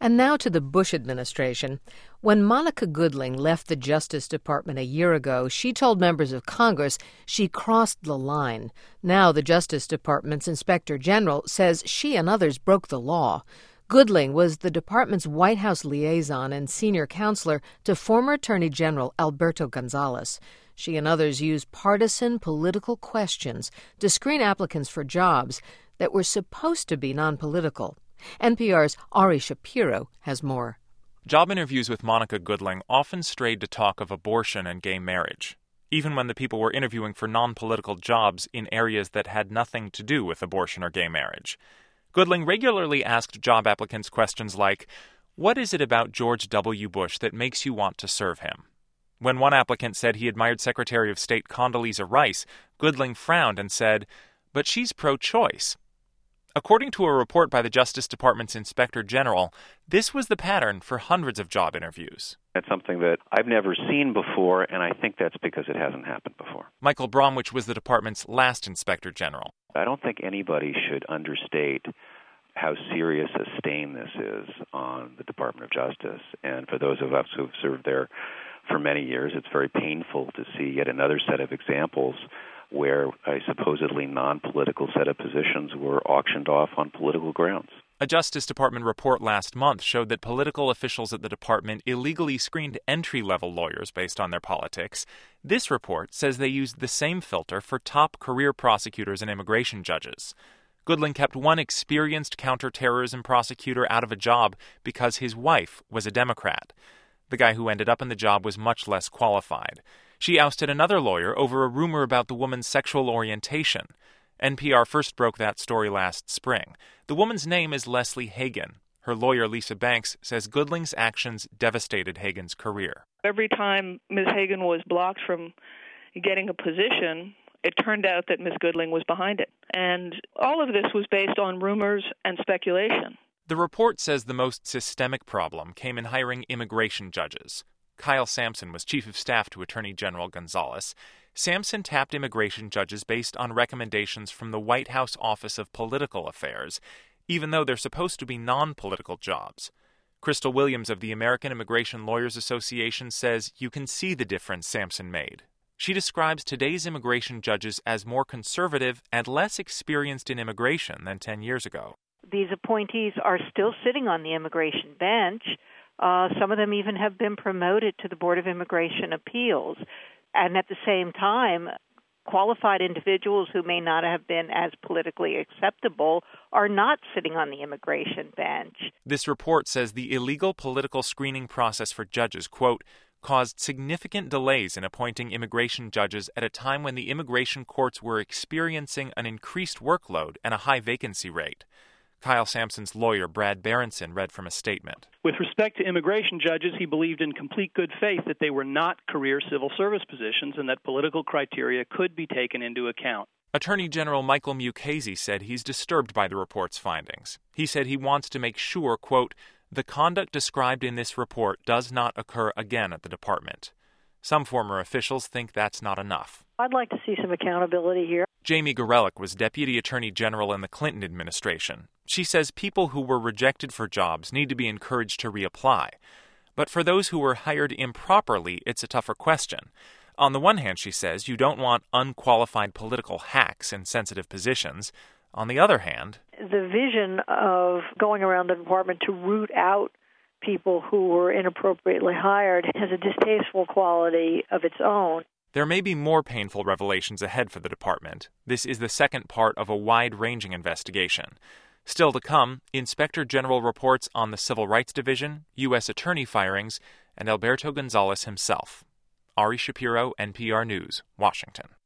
And now to the Bush administration. When Monica Goodling left the Justice Department a year ago, she told members of Congress she crossed the line. Now the Justice Department's Inspector General says she and others broke the law. Goodling was the department's White House liaison and senior counselor to former Attorney General Alberto Gonzales. She and others used partisan political questions to screen applicants for jobs that were supposed to be non-political. NPR's Ari Shapiro has more. Job interviews with Monica Goodling often strayed to talk of abortion and gay marriage, even when the people were interviewing for non-political jobs in areas that had nothing to do with abortion or gay marriage. Goodling regularly asked job applicants questions like, "What is it about George W. Bush that makes you want to serve him?" When one applicant said he admired Secretary of State Condoleezza Rice, Goodling frowned and said, "But she's pro-choice." According to a report by the Justice Department's Inspector General, this was the pattern for hundreds of job interviews. That's something that I've never seen before, and I think that's because it hasn't happened before. Michael Bromwich was the department's last Inspector General. I don't think anybody should understate how serious a stain this is on the Department of Justice. And for those of us who have served there for many years, it's very painful to see yet another set of examples where a supposedly non-political set of positions were auctioned off on political grounds. A Justice Department report last month showed that political officials at the department illegally screened entry-level lawyers based on their politics. This report says they used the same filter for top career prosecutors and immigration judges. Goodling kept one experienced counterterrorism prosecutor out of a job because his wife was a Democrat. The guy who ended up in the job was much less qualified. She ousted another lawyer over a rumor about the woman's sexual orientation. NPR first broke that story last spring. The woman's name is Leslie Hagan. Her lawyer, Lisa Banks, says Goodling's actions devastated Hagan's career. Every time Ms. Hagan was blocked from getting a position, it turned out that Ms. Goodling was behind it. And all of this was based on rumors and speculation. The report says the most systemic problem came in hiring immigration judges. Kyle Sampson was chief of staff to Attorney General Gonzales. Sampson tapped immigration judges based on recommendations from the White House Office of Political Affairs, even though they're supposed to be non-political jobs. Crystal Williams of the American Immigration Lawyers Association says you can see the difference Sampson made. She describes today's immigration judges as more conservative and less experienced in immigration than 10 years ago. These appointees are still sitting on the immigration bench. Some of them even have been promoted to the Board of Immigration Appeals. And at the same time, qualified individuals who may not have been as politically acceptable are not sitting on the immigration bench. This report says the illegal political screening process for judges, quote, caused significant delays in appointing immigration judges at a time when the immigration courts were experiencing an increased workload and a high vacancy rate. Kyle Sampson's lawyer, Brad Berenson, read from a statement. With respect to immigration judges, he believed in complete good faith that they were not career civil service positions and that political criteria could be taken into account. Attorney General Michael Mukasey said he's disturbed by the report's findings. He said he wants to make sure, quote, the conduct described in this report does not occur again at the department. Some former officials think that's not enough. I'd like to see some accountability here. Jamie Gorelick was Deputy Attorney General in the Clinton administration. She says people who were rejected for jobs need to be encouraged to reapply. But for those who were hired improperly, it's a tougher question. On the one hand, she says, you don't want unqualified political hacks in sensitive positions. On the other hand, the vision of going around the department to root out people who were inappropriately hired has a distasteful quality of its own. There may be more painful revelations ahead for the department. This is the second part of a wide-ranging investigation. Still to come, Inspector General reports on the Civil Rights Division, U.S. Attorney firings, and Alberto Gonzales himself. Ari Shapiro, NPR News, Washington.